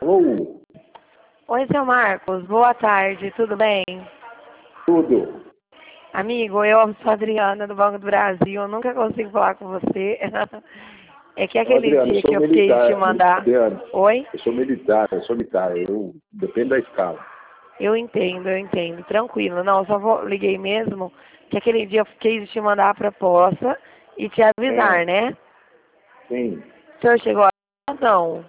Alô? Oi, seu Marcos. Boa tarde, tudo bem? Tudo. Amigo, eu sou a Adriana do Banco do Brasil. Eu nunca consigo falar com você. É que aquele Adriano, eu dia sou que eu fiquei de te militar. mandar... Adriano, Oi? eu sou militar. Eu dependo da escala. Eu entendo. Tranquilo. Não, liguei mesmo que aquele dia eu fiquei de te mandar a proposta e te avisar, né? Sim. O senhor chegou a... Não.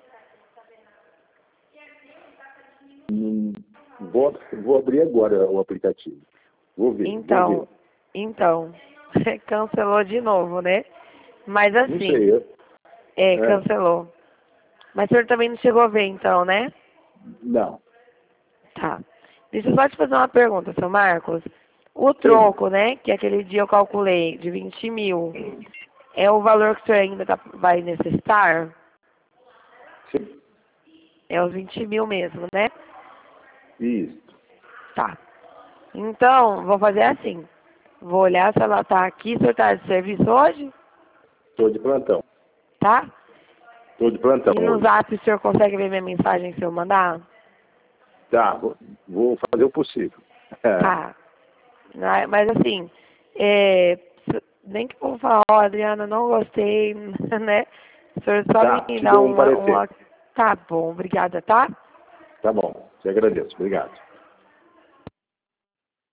Vou abrir agora o aplicativo. Vou ver. Então, cancelou de novo, né? Mas Não assim, sei. cancelou. Mas o senhor também não chegou a ver, então, né? Não. Tá. Deixa eu só te fazer uma pergunta, seu Marcos. O Sim. troco, né, que aquele dia eu calculei, de 20 mil, é o valor que o senhor ainda vai necessitar? Sim. É os 20 mil mesmo, né? Isso. Tá. Então, vou fazer assim. Vou olhar se ela tá aqui. O senhor tá de serviço hoje? Estou de plantão. Tá? Estou de plantão E no hoje. zap o senhor consegue ver minha mensagem se eu mandar? Tá, vou fazer o possível. Tá. Mas assim, nem que eu vou falar, ó, Adriana, não gostei, né? O senhor só Tá, me te dá dou um parecer. Tá bom, obrigada, tá? Tá bom, te agradeço. Obrigado.